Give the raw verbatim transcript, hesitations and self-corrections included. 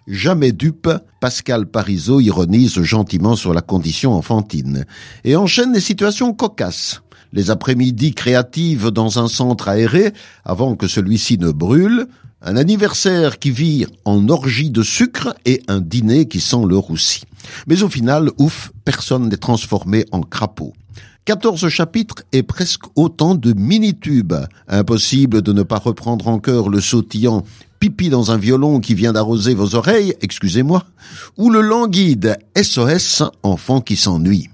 Jamais dupe, Pascal Parisot ironise gentiment sur la condition enfantine et enchaîne des situations cocasses. Les après-midi créatives dans un centre aéré avant que celui-ci ne brûle, un anniversaire qui vire en orgie de sucre et un dîner qui sent le roussi. Mais au final, ouf, personne n'est transformé en crapaud. quatorze chapitres et presque autant de mini-tubes. Impossible de ne pas reprendre en chœur le sautillant pipi dans un violon qui vient d'arroser vos oreilles, excusez-moi, ou le languide S O S, enfant qui s'ennuie.